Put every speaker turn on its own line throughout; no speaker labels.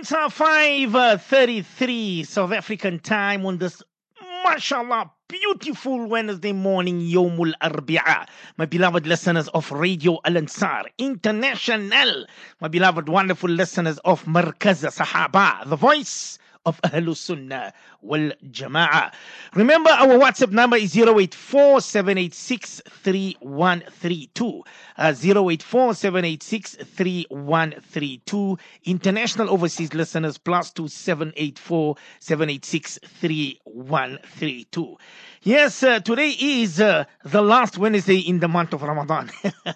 It's 5:33 South African time on this, mashallah, beautiful Wednesday morning, Yomul Arbi'a. My beloved listeners of Radio Al Ansar International, my beloved, wonderful listeners of Markaz Sahaba, the voice of Ahlus Sunnah wal Jama'ah. Remember, our WhatsApp number is 084-786-3132. 084-786-3132. International overseas listeners, +2 784-786-3132. Yes, today is the last Wednesday in the month of Ramadan.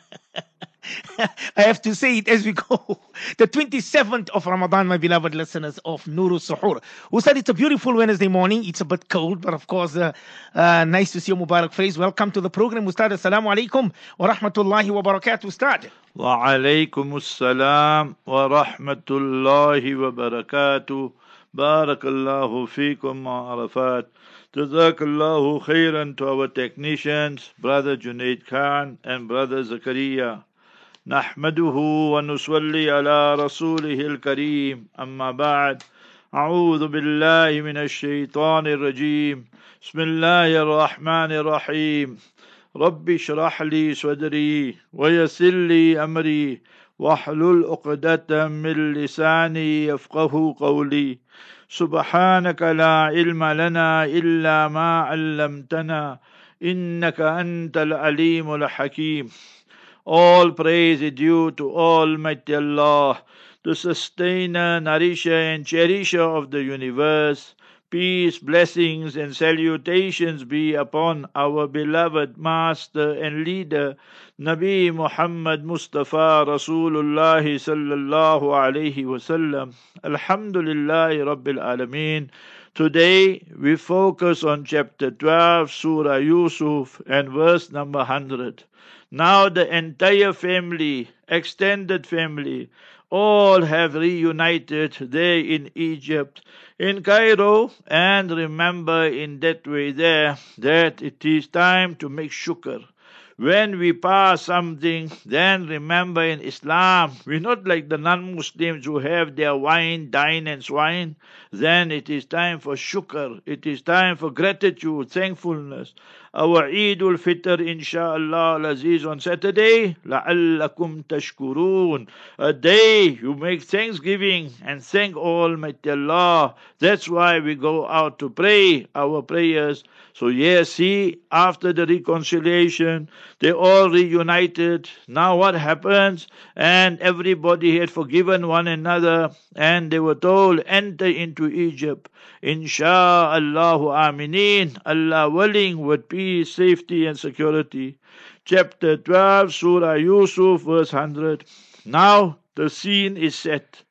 I have to say it as we go. The 27th of Ramadan, my beloved listeners of Nuru Suhoor. Who said it's a beautiful Wednesday morning. It's a bit cold, but of course, nice to see you, Mubarak phrase. Welcome to the program, Ustad. Assalamu alaikum wa rahmatullahi wa barakatuh, Ustad.
Wa alaikum assalam wa rahmatullahi wa barakatuh. Barakallahu feekum wa arafat. Jazakallahu khairan to our technicians, Brother Junaid Khan and Brother Zakaria. نحمده ونصلي على رسوله الكريم أما بعد أعوذ بالله من الشيطان الرجيم بسم الله الرحمن الرحيم رب اشرح لي صدري ويسر لي أمري واحلل عقدة من لساني يفقه قولي سبحانك لا علم لنا إلا ما علمتنا إنك أنت العليم الحكيم. All praise is due to Almighty Allah, the sustainer, nourisher and cherisher of the universe. Peace, blessings and salutations be upon our beloved Master and Leader, Nabi Muhammad Mustafa Rasulullah sallallahu alayhi wasallam. Alhamdulillahi Rabbil Alameen. Today we focus on chapter 12, Surah Yusuf and verse number 100. Now the entire family, extended family, all have reunited there in Egypt, in Cairo, and remember in that way there that it is time to make shukr. When we pass something, then remember in Islam, we're not like the non-Muslims who have their wine, dine and swine. Then it is time for shukr. It is time for gratitude, thankfulness. Our Eid al-Fitr, inshaAllah al-Aziz, on Saturday, لَعَلَّكُمْ تَشْكُرُونَ. A day you make thanksgiving and thank Almighty Allah. That's why we go out to pray our prayers. So yes, see, after the reconciliation, they all reunited. Now what happens? And everybody had forgiven one another, and they were told, enter into Egypt. Insha'Allahu aminin, Allah willing, with peace, safety and security. Chapter 12, Surah Yusuf, verse 100. Now the scene is set.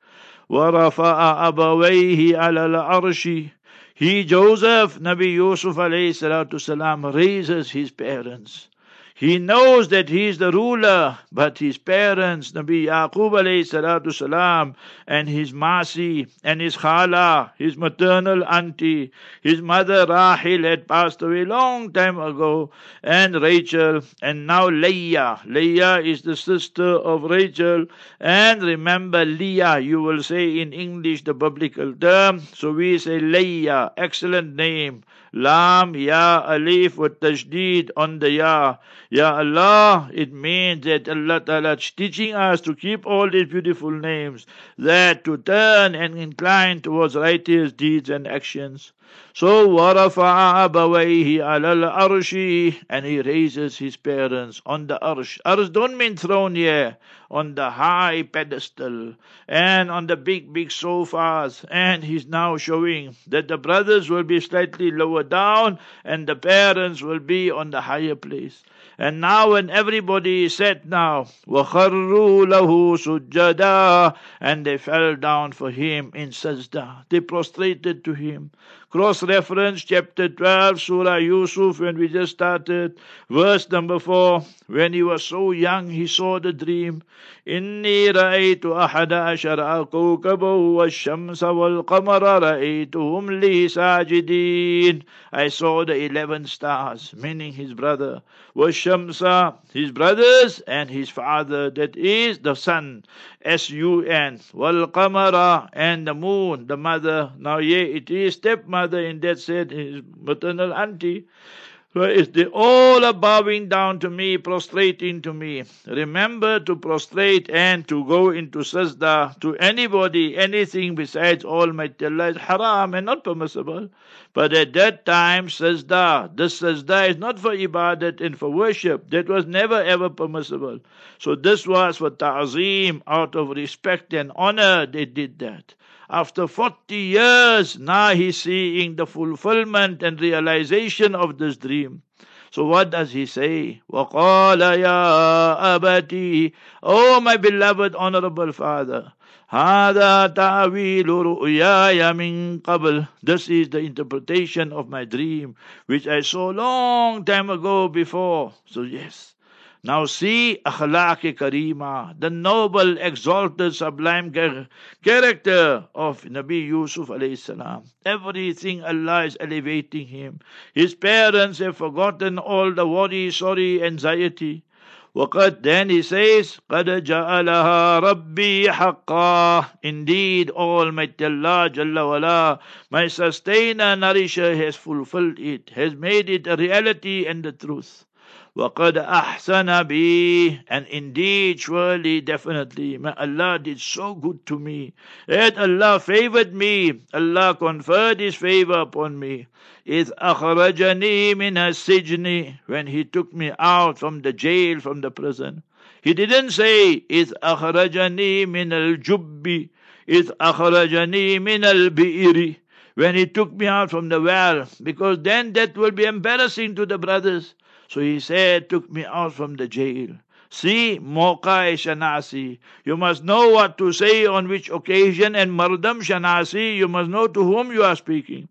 وَرَفَعَ أَبَوَيْهِ عَلَى الْعَرْشِ. He, Joseph, Nabi Yusuf alayhi salatu salam, raises his parents. He knows that he is the ruler, but his parents, Nabi Yaqub alayhi salatu salam, and his Masi, and his Khala, his maternal auntie, his mother Rahil had passed away long time ago, and Rachel, and now Leah. Leah is the sister of Rachel, and remember Leah, you will say in English the biblical term, so we say Leah, excellent name. Lam, Ya, Alif with Tajdeed on the Ya. Ya Allah, it means that Allah Ta'ala is teaching us to keep all these beautiful names, that to turn and incline towards righteous deeds and actions. So, وَرَفَعَ أَبَوَيْهِ عَلَى الْعَرْشِ, and he raises his parents on the arsh. Arsh don't mean throne here, on the high pedestal, and on the big sofas, and he's now showing that the brothers will be slightly lower down, and the parents will be on the higher place. And now when everybody is set now, وَخَرُّوا لَهُ سُجَّدًا, and they fell down for him in sajda. They prostrated to him. Cross-reference chapter 12, Surah Yusuf, when we just started, verse number 4. When he was so young, he saw the dream. إني رأيت أحد عشر كوكبا والشمس والقمر رأيتهم لي ساجدين. I saw the 11 stars, meaning his brother. والشمس, his brothers and his father, that is the sun, S-U-N. والقمر, and the moon, the mother. Now it is stepmother in that sense, his maternal auntie. So they all are bowing down to me, prostrating to me. Remember to prostrate and to go into sajda to anybody, anything besides Almighty Allah is haram and not permissible. But at that time, sajda, this sajda is not for ibadat and for worship. That was never ever permissible. So this was for ta'zeem, out of respect and honor they did that. After 40 years, now he's seeing the fulfillment and realization of this dream. So what does he say? وَقَالَ يَا أَبَتِي, oh my beloved honorable father, هَذَا تَعْوِيلُ رُؤْيَايَ مِنْ قَبْلِ, this is the interpretation of my dream, which I saw long time ago before. So yes. Now see akhlaq karima, the noble, exalted, sublime character of Nabi Yusuf alayhi salam. Everything Allah is elevating him. His parents have forgotten all the worry, sorry, anxiety. وقد, then he says, قَدْ جَعَلَهَا رَبِّي حَقًّا, indeed Almighty Allah Jalla wala, my sustainer, nourisher, has fulfilled it, has made it a reality and the truth. وَقَدْ أَحْسَنَ بِي, and indeed, surely, definitely, my Allah did so good to me. Yet Allah favored me. Allah conferred His favor upon me. إِذْ أَخْرَجَنِي مِنَ السِّجْنِ, when He took me out from the jail, from the prison. He didn't say, إِذْ أَخْرَجَنِي مِنَ الْجُبِّ, إِذْ أَخْرَجَنِي مِنَ الْبِئِرِ, when He took me out from the well, because then that will be embarrassing to the brothers. So he said, took me out from the jail. See, Moqa Shanasi. You must know what to say on which occasion, and Mardam Shanasi, you must know to whom you are speaking.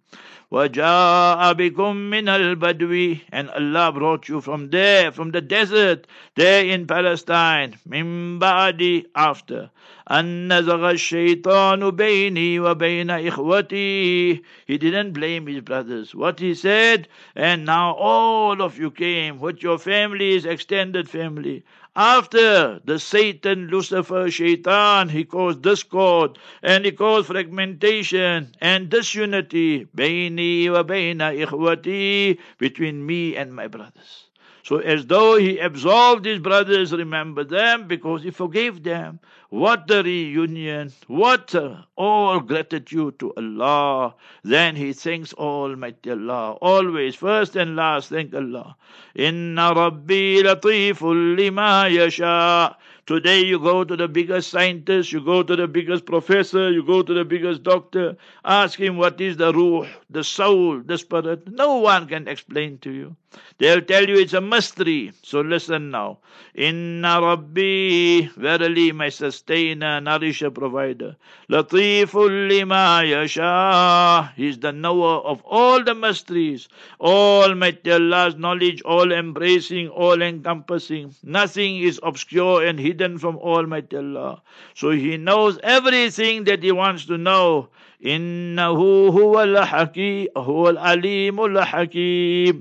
وَجَاءَ بِكُم مِّنَ الْبَدْوِ, and Allah brought you from there, from the desert, there in Palestine. مِن بَعْدِ, after. أَن نَزَغَ الشَّيْطَانُ بَيْنِي وَبَيْنَ إِخْوَتِي. He didn't blame his brothers. What he said, and now all of you came with your families, extended family. After the Satan, Lucifer, Shaitan, he caused discord and he caused fragmentation and disunity بَيْنِي وَبَيْنَ إِخْوَتِي, between me and my brothers. So as though he absolved his brothers, remember them, because he forgave them. What a reunion, what all gratitude to Allah. Then he thanks Almighty Allah. Always, first and last, thank Allah. Inna Rabbi latiful lima yasha. Today you go to the biggest scientist, you go to the biggest professor, you go to the biggest doctor, ask him what is the ruh, the soul, the spirit. No one can explain to you. They'll tell you it's a mystery. So listen now. Inna Rabbi, verily my sustainer, nourisher, provider. Latiful lima yasha. He's the knower of all the mysteries. Almighty Allah's knowledge, all embracing, all encompassing. Nothing is obscure and hidden from Almighty Allah. So He knows everything that He wants to know. Innahu huwal hakim, huwal alimul hakim.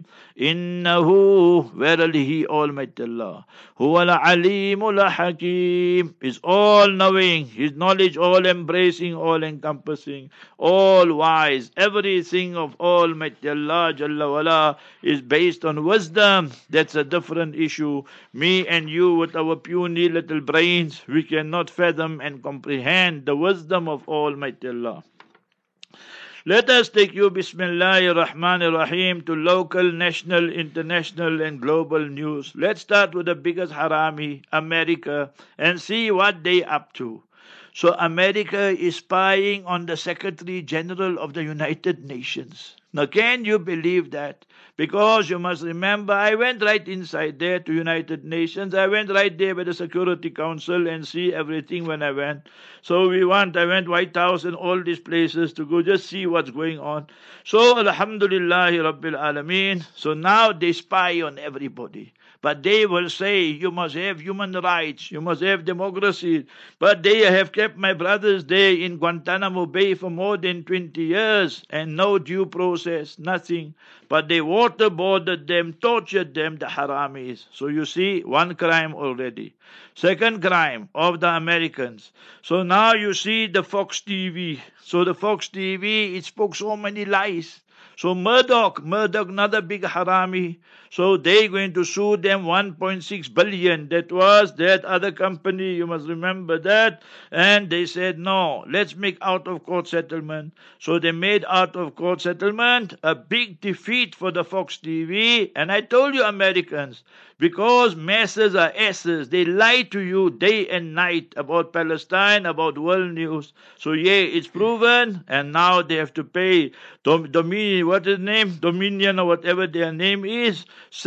Innahu, verily He, Almighty Allah, huwal alimul hakim, is all knowing, His knowledge all embracing, all encompassing, all wise. Everything of Almighty Allah Jalla wala is based on wisdom. That's a different issue. Me and you with our puny little brains, we cannot fathom and comprehend the wisdom of Almighty Allah. Let us take you, Bismillahir Rahmanir Rahim, to local, national, international and global news. Let's start with the biggest harami, America, and see what they up to. So America is spying on the Secretary General of the United Nations. Now, can you believe that? Because you must remember, I went right inside there to United Nations. I went right there with the Security Council and see everything when I went. So I went White House and all these places to go just see what's going on. So Alhamdulillah Rabbil Alameen. So now they spy on everybody. But they will say, you must have human rights, you must have democracy. But they have kept my brothers there in Guantanamo Bay for more than 20 years and no due process, nothing. But they waterboarded them, tortured them, the haramis. So you see, one crime already. Second crime of the Americans. So now you see the Fox TV. So the Fox TV, it spoke so many lies. So Murdoch, another big harami. So they're going to sue them 1.6 billion. That was that other company, you must remember that. And they said, no, let's make out of court settlement. So they made out of court settlement, a big defeat for the Fox TV. And I told you, Americans, because masses are asses, they lie to you day and night about Palestine, about world news. So yeah, it's proven, and now they have to pay Dominion, what is the name? Dominion or whatever their name is,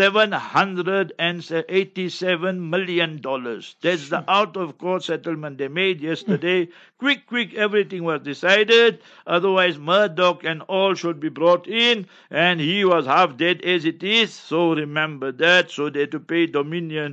$787 million. That's the out-of-court settlement they made yesterday. Quick, everything was decided. Otherwise, Murdoch and all should be brought in, and he was half dead as it is. So remember that. So they had to pay Dominion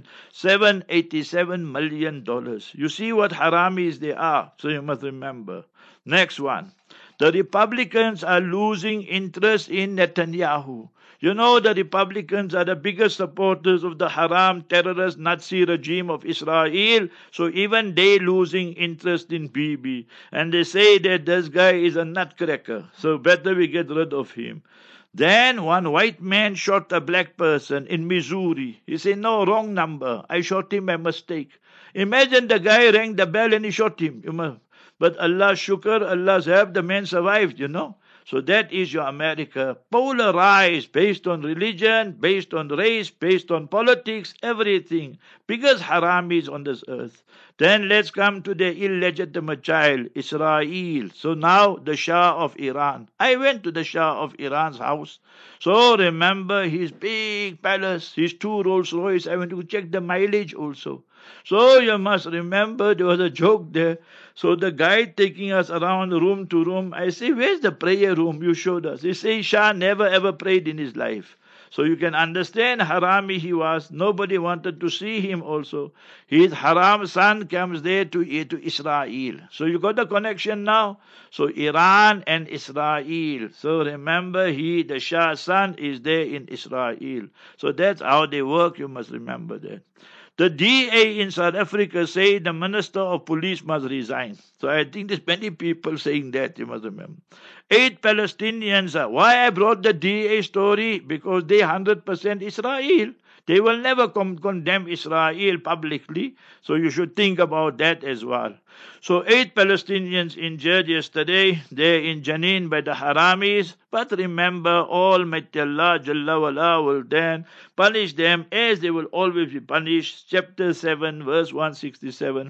$787 million. You see what haramis they are. So you must remember. Next one. The Republicans are losing interest in Netanyahu. You know the Republicans are the biggest supporters of the haram terrorist Nazi regime of Israel. So even they losing interest in Bibi. And they say that this guy is a nutcracker. So better we get rid of him. Then one white man shot a black person in Missouri. He said, no, wrong number. I shot him by mistake. Imagine the guy rang the bell and he shot him. But Allah shukr, Allah's help, the man survived, So that is your America. Polarized based on religion, based on race, based on politics, everything. Biggest haramis on this earth. Then let's come to the illegitimate child, Israel. So now the Shah of Iran. I went to the Shah of Iran's house. So remember his big palace, his 2 Rolls Royce. I went to check the mileage also. So you must remember there was a joke there. So the guy taking us around room to room, I say, where's the prayer room you showed us? He says, Shah never ever prayed in his life. So you can understand harami he was. Nobody wanted to see him also. His haram son comes there to Israel. So you got the connection now? So Iran and Israel. So remember the Shah's son is there in Israel. So that's how they work. You must remember that. The DA in South Africa say the Minister of Police must resign. So I think there's many people saying that, you must remember. 8 Palestinians. Why I brought the DA story? Because they 100% Israel. They will never condemn Israel publicly. So you should think about that as well. So 8 Palestinians injured yesterday. They're in Jenin by the Haramis. But remember, Almighty Allah Jalla wala will then punish them as they will always be punished. Chapter 7, verse 167.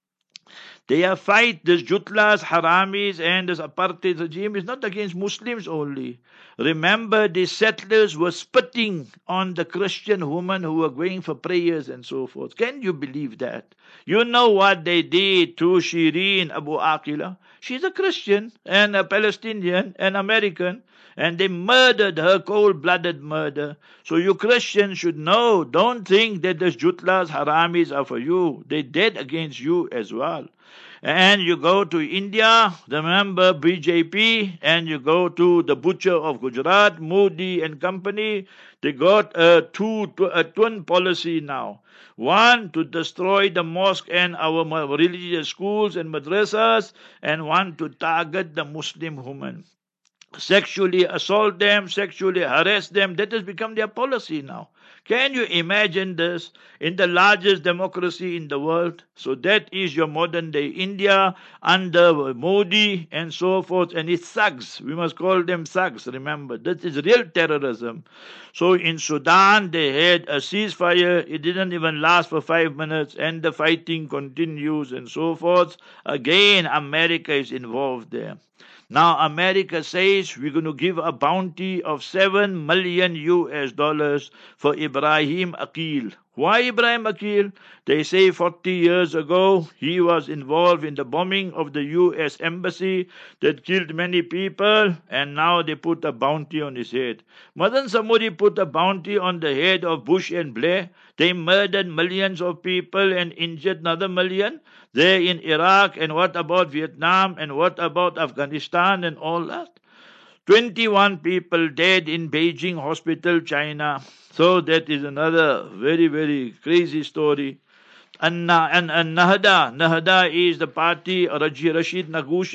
Their fight, this Jutlas, Haramis, and this apartheid regime is not against Muslims only. Remember, the settlers were spitting on the Christian women who were going for prayers and so forth. Can you believe that? You know what they did to Shireen Abu Aqila? She's a Christian and a Palestinian and American. And they murdered her, cold-blooded murder. So you Christians should know, don't think that the Jutlas, Haramis are for you. They dead against you as well. And you go to India, remember BJP, and you go to the butcher of Gujarat, Modi and company. They got a twin policy now. One, to destroy the mosque and our religious schools and madrasas, and one, to target the Muslim women. Sexually assault them, sexually harass them. That has become their policy now. Can you imagine this? In the largest democracy in the world. So that is your modern day India under Modi and so forth. And it's thugs. We must call them thugs. Remember, this is real terrorism. So in Sudan, they had a ceasefire. It didn't even last for 5 minutes, and the fighting continues and so forth. Again, America is involved there. Now America says we're going to give a bounty of $7 million for Ibrahim Aqil. Why Ibrahim Aqil? They say 40 years ago he was involved in the bombing of the US embassy that killed many people, and now they put a bounty on his head. Mustn't somebody put a bounty on the head of Bush and Blair? They murdered millions of people and injured another million there in Iraq. And what about Vietnam? And what about Afghanistan and all that? 21 people dead in Beijing hospital, China. So that is another very, very crazy story. And Nahda is the party, Rashid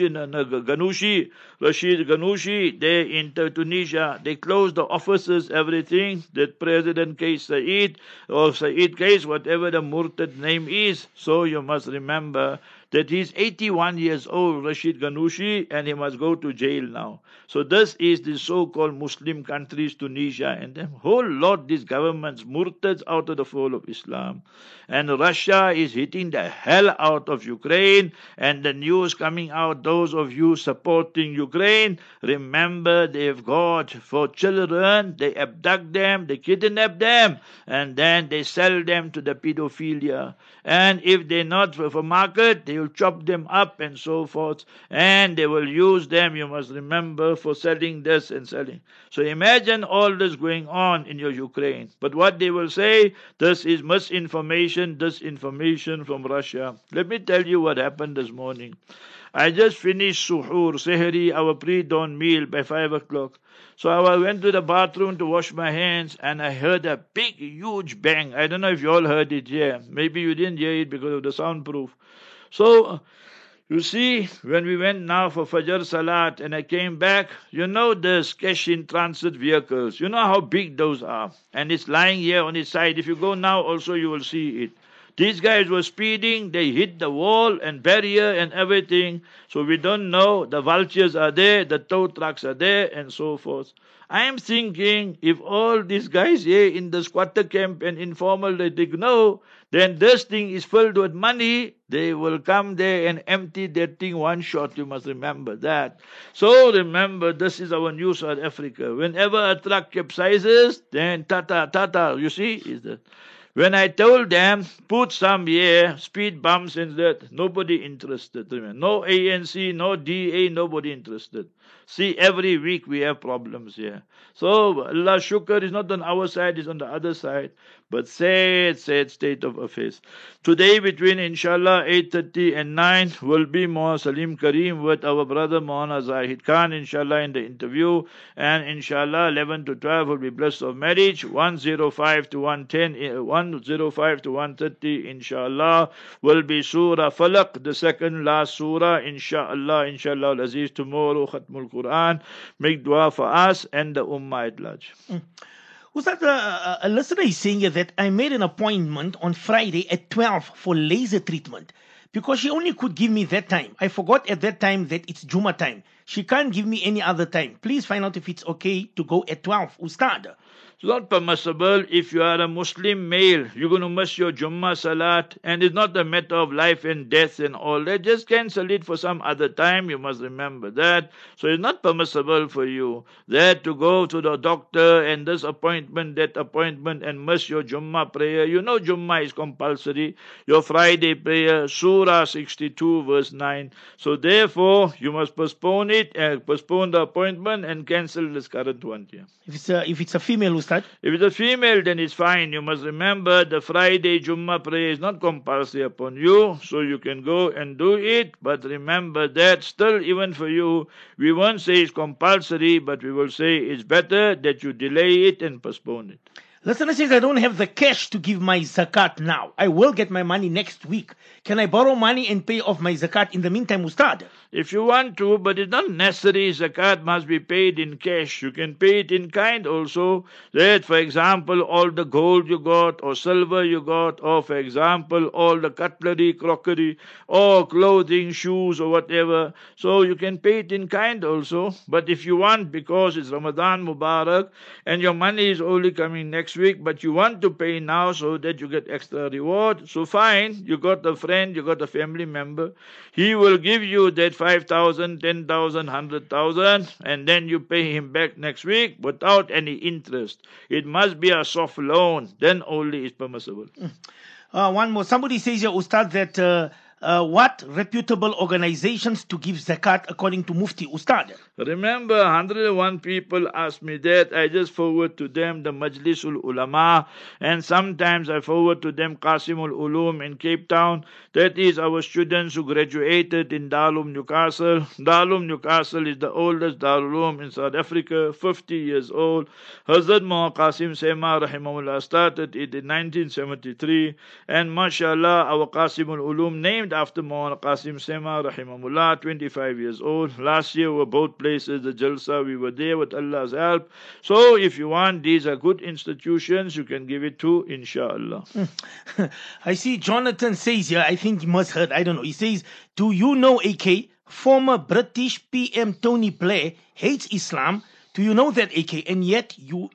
Ghanouchi, there in Tunisia. They closed the offices, everything. That President Kais Saied, or Said Kais, whatever the Murtad name is. So you must remember that he's 81 years old, Rashid Ghanouchi, and he must go to jail now. So this is the so-called Muslim countries, Tunisia, and them whole lot these governments, murtads out of the fold of Islam. And Russia is hitting the hell out of Ukraine, and the news coming out, those of you supporting Ukraine, remember they've got for children, they abduct them, they kidnap them, and then they sell them to the pedophilia. And if they're not for market, they will chop them up and so forth, and they will use them, you must remember, for selling this and selling. So imagine all this going on in your Ukraine. But what they will say, this is misinformation, disinformation from Russia. Let me tell you what happened this morning. I just finished suhoor, sehri, our pre-dawn meal by 5 o'clock. So I went to the bathroom to wash my hands, and I heard a big, huge bang. I don't know if you all heard it here. Maybe you didn't hear it because of the soundproof. So, you see, when we went now for Fajr Salat and I came back, you know those cash-in transit vehicles. You know how big those are. And it's lying here on its side. If you go now also, you will see it. These guys were speeding, they hit the wall and barrier and everything. So we don't know, the vultures are there, the tow trucks are there, and so forth. I am thinking, if all these guys here in the squatter camp and informal, they know, then this thing is filled with money, they will come there and empty that thing one shot. You must remember that. So remember, this is our new South Africa. Whenever a truck capsizes, then tata, you see, is that. When I told them, put some here, speed bumps and that, nobody interested. No ANC, no DA, nobody interested. See, every week we have problems here. So, Allah shukr is not on our side, it's on the other side. But sad state of affairs. Today between inshallah 8:30 and 9 will be Moha Salim Kareem with our brother Mohana Zahid Khan inshallah in the interview. And inshallah 11 to 12 will be Bliss of Marriage. 105 to 110, 105 to 130 inshallah will be Surah Falaq, the second last surah inshallah al-Aziz tomorrow Khatmul Quran. Make dua for us and the Ummah at large.
Ustad, a listener is saying here that I made an appointment on Friday at 12 for laser treatment because she only could give me that time. I forgot at that time that it's Juma time. She can't give me any other time. Please find out if it's okay to go at 12. Ustad.
It's not permissible. If you are a Muslim male, you're going to miss your Jummah Salat, and it's not a matter of life and death and all that. Just cancel it for some other time. You must remember that. So it's not permissible for you that to go to the doctor and this appointment, that appointment, and miss your Jummah prayer. You know Jummah is compulsory. Your Friday prayer, Surah 62 verse 9. So therefore, you must postpone it, postpone the appointment and cancel this current one here.
If it's a female, Ustad?
If it's a female, then it's fine. You must remember the Friday Jummah prayer is not compulsory upon you, so you can go and do it. But remember that still, even for you, we won't say it's compulsory, but we will say it's better that you delay it and postpone it.
Listener says, I don't have the cash to give my zakat now. I will get my money next week. Can I borrow money and pay off my zakat in the meantime, Ustad?
If you want to, but it's not necessary zakat must be paid in cash. You can pay it in kind also. That, for example, all the gold you got, or silver you got, or for example, all the cutlery, crockery, or clothing, shoes, or whatever. So you can pay it in kind also. But if you want, because it's Ramadan Mubarak, and your money is only coming next week, but you want to pay now so that you get extra reward, so fine, you got a friend, you got a family member, he will give you that 5,000, 10,000, 100,000, and then you pay him back next week without any interest. It must be a soft loan, then only is permissible.
One more. Somebody says here, Ustad, that what reputable organizations to give zakat according to Mufti, Ustad?
Remember, 101 people asked me that. I just forward to them the Majlisul Ulama, and sometimes I forward to them Qasimul Ulum in Cape Town. That is our students who graduated in Darul Newcastle. Darul Newcastle is the oldest Darul Uloom in South Africa, 50 years old. Hazrat Muhammad Qasim Sema Rahimahullah started it in 1973, and mashallah, our Qasimul Ulum named after Muhammad Qasim Sema Rahimahullah, 25 years old. Last year were both places, the Jalsa, we were there with Allah's help. So if you want, these are good institutions, you can give it to, inshallah.
I see Jonathan says here, I think he must heard, I don't know. He says, do you know, AK, former British PM Tony Blair hates Islam? Do you know that, AK? And yet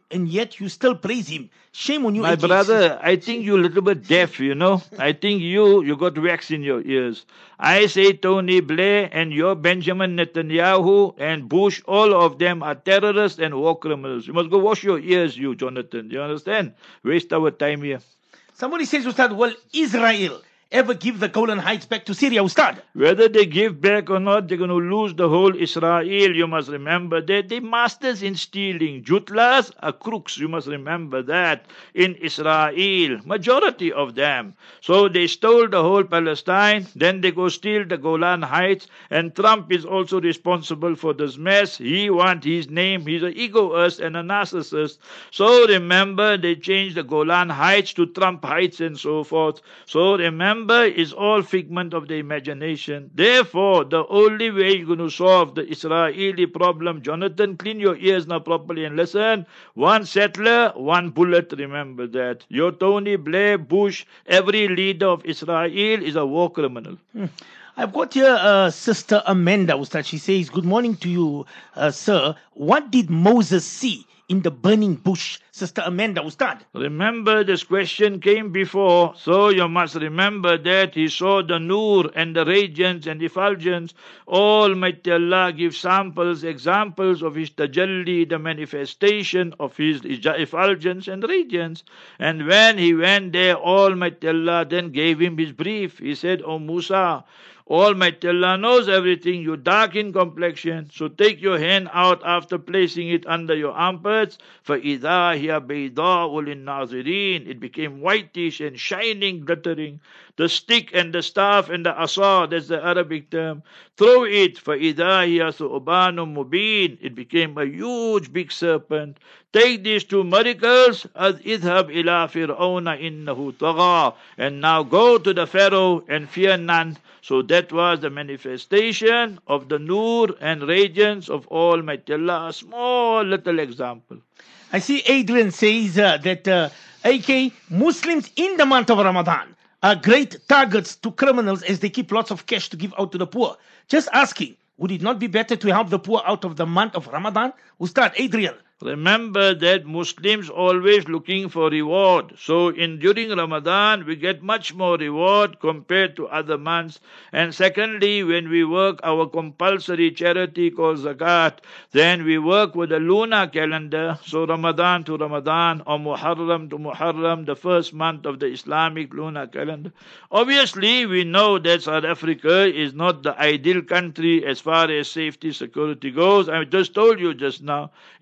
you still praise him. Shame on you,
My
AK.
brother, I think you're a little bit deaf, you know. I think you got wax in your ears. I say Tony Blair and your Benjamin Netanyahu and Bush, all of them are terrorists and war criminals. You must go wash your ears, you, Jonathan. Do you understand? Waste our time here.
Somebody says, Ustad, will Israel ever give the Golan Heights back to Syria, Ustad?
Whether they give back or not, they're going to lose the whole Israel. You must remember that they're masters in stealing. Jutlas are crooks. You must remember that in Israel. Majority of them. So they stole the whole Palestine. Then they go steal the Golan Heights. And Trump is also responsible for this mess. He wants his name. He's an egoist and a narcissist. So remember, they changed the Golan Heights to Trump Heights and so forth. So remember, is all figment of the imagination. Therefore, the only way you're going to solve the Israeli problem, Jonathan, clean your ears now properly and listen. One settler, one bullet, remember that. Your Tony Blair, Bush, every leader of Israel is a war criminal.
I've got here Sister Amanda, Ustad. She says, good morning to you, sir. What did Moses see in the burning bush? Sister Amanda, Ustad.
Remember, this question came before, so you must remember that he saw the nur and the radiance and effulgence. Almighty Allah gives samples, examples of his tajalli, the manifestation of his effulgence and radiance. And when he went there, Almighty Allah then gave him his brief. He said, O Musa, Almighty Allah knows everything. You're dark in complexion, so take your hand out after placing it under your armpits. فَإِذَا هِيَ بَيْضَاءُ لِلنَّاظِرِينَ. It became whitish and shining, glittering. The stick and the staff and the asa, that's the Arabic term. Throw it. فَإِذَا هِيَ ثُعْبَانٌ مُبِينٌ. It became a huge big serpent. Take these two miracles, as idhab ila fir'auna innahu tagha. And now go to the Pharaoh and fear none. So that was the manifestation of the nur and radiance of Almighty Allah. A small little example.
I see Adrian says that AK, Muslims in the month of Ramadan are great targets to criminals as they keep lots of cash to give out to the poor. Just asking, would it not be better to help the poor out of the month of Ramadan? Ustad Adrian.
Remember that Muslims always looking for reward. So during Ramadan, we get much more reward compared to other months. And secondly, when we work our compulsory charity called Zakat, then we work with a lunar calendar. So Ramadan to Ramadan or Muharram to Muharram, the first month of the Islamic lunar calendar. Obviously, we know that South Africa is not the ideal country as far as safety security goes. I just told you just now, if the people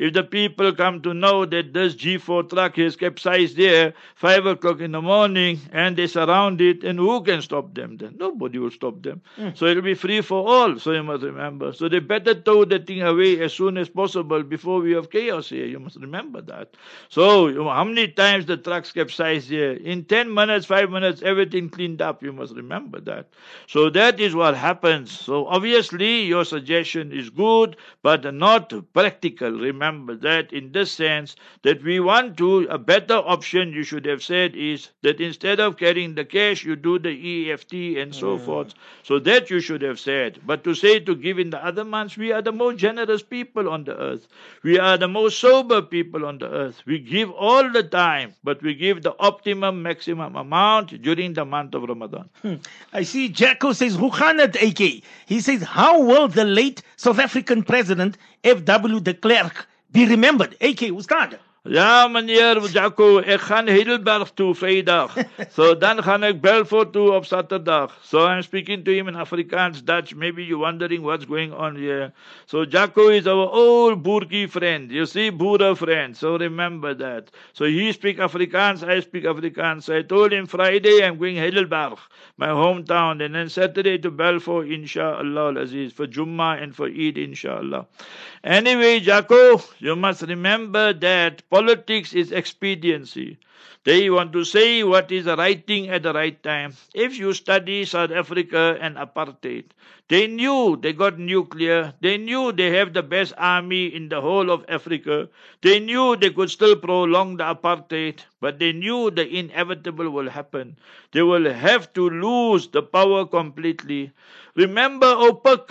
people come to know that this G4 truck is capsized there 5 o'clock in the morning and they surround it, and who can stop them then? Nobody will stop them. So it'll be free for all. So you must remember. So they better tow the thing away as soon as possible before we have chaos here. You must remember that. So how many times the trucks capsized here? In 10 minutes, 5 minutes, everything cleaned up. You must remember that. So that is what happens. So obviously your suggestion is good, but not practical. Remember that in this sense that we want to, a better option you should have said is that instead of carrying the cash, you do the EFT and so forth. So that you should have said. But to say to give in the other months, we are the most generous people on the earth. We are the most sober people on the earth. We give all the time, but we give the optimum, maximum amount during the month of Ramadan.
I see Jacko says, Rouhanat AK. He says, how will the late South African president, F.W. de Klerk, be remembered? AK, Ustad.
Ja, meneer Jacco, ik ga Heidelberg toe vrijdag. So dan ga ik Belfort toe op zaterdag. So I'm speaking to him in Afrikaans, Dutch. Maybe you're wondering what's going on here. So Jacco is our old Boerkie friend. You see, Boer friend. So remember that. So he speaks Afrikaans, I speak Afrikaans. So I told him Friday I'm going Heidelberg, my hometown. And then Saturday to Belfort, inshallah, Aziz, for Jummah and for Eid, inshallah. Anyway, Jacco, you must remember that politics is expediency. They want to say what is the right thing at the right time. If you study South Africa and apartheid, they knew they got nuclear. They knew they have the best army in the whole of Africa. They knew they could still prolong the apartheid, but they knew the inevitable will happen. They will have to lose the power completely. Remember OPEC?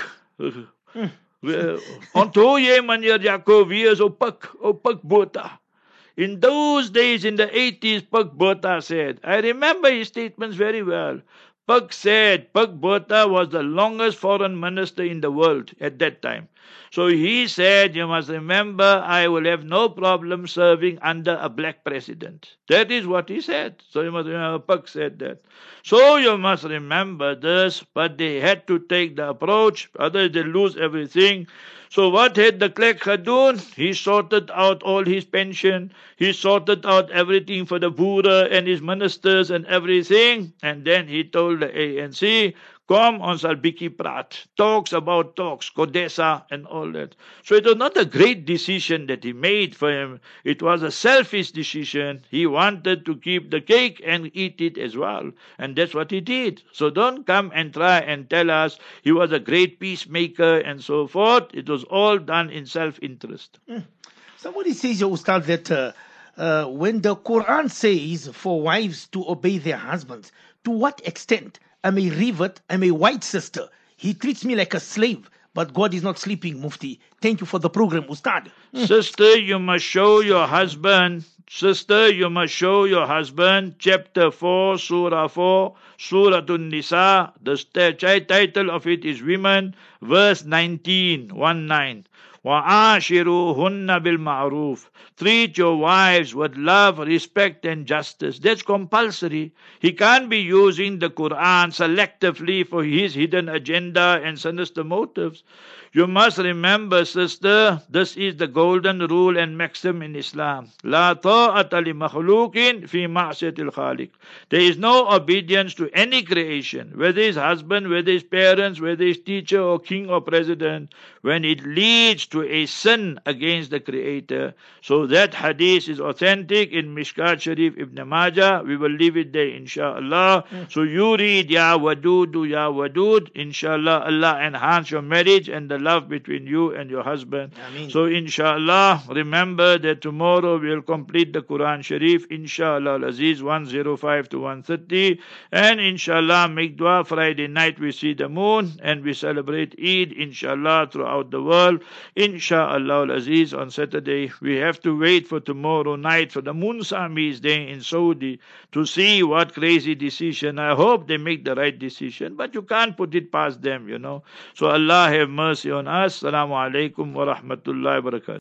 Onthou jy, meneer Jaco, wie is OPEC Botha? In those days, in the 80s, Pik Botha said, I remember his statements very well. Pik said Pik Botha was the longest foreign minister in the world at that time. So he said, you must remember, I will have no problem serving under a black president. That is what he said. So you must remember, Pik said that. So you must remember this, but they had to take the approach, otherwise they lose everything. So what had de Klerk done? He sorted out all his pension. He sorted out everything for the Boere and his ministers and everything. And then he told the ANC, kom, ons sal bietjie praat. Talks about talks, CODESA and all that. So it was not a great decision that he made for him. It was a selfish decision. He wanted to keep the cake and eat it as well. And that's what he did. So don't come and try and tell us he was a great peacemaker and so forth. It was all done in self-interest.
Somebody says, Ustad, that when the Quran says for wives to obey their husbands, to what extent? I'm a rivet, I'm a white sister. He treats me like a slave, but God is not sleeping, Mufti. Thank you for the program, Ustad.
Sister, you must show your husband. Sister, you must show your husband. Chapter 4, Surah 4, Surah An-Nisa. The title of it is Women, verse 19, 1-9. وَعَاشِرُوهُنَّ بِالْمَعْرُوفِ. Treat your wives with love, respect and justice. That's compulsory. He can't be using the Quran selectively for his hidden agenda and sinister motives. You must remember, sister, this is the golden rule and maxim in Islam. لا طاعة لمخلوق في معصية الخالق. There is no obedience to any creation, whether it's husband, whether it's parents, whether it's teacher or king or president, when it leads to a sin against the Creator. So that hadith is authentic in Mishkat Sharif Ibn Majah. We will leave it there, inshallah. So you read, Ya Wadud, Ya Wadud. Inshallah, Allah enhance your marriage and the love between you and your husband.
Ameen.
So inshallah, remember that tomorrow we will complete the Quran Sharif, inshallah, Aziz, 105 to 130. And inshallah, make dua. Friday night we see the moon and we celebrate Eid, inshallah, throughout the world. Inshallah, Aziz, on Saturday. We have to wait for tomorrow night for the Moon Samis Day in Saudi to see what crazy decision. I hope they make the right decision, but you can't put it past them, you know. So Allah have mercy on us. Assalamu alaikum wa rahmatullahi wa barakatuh.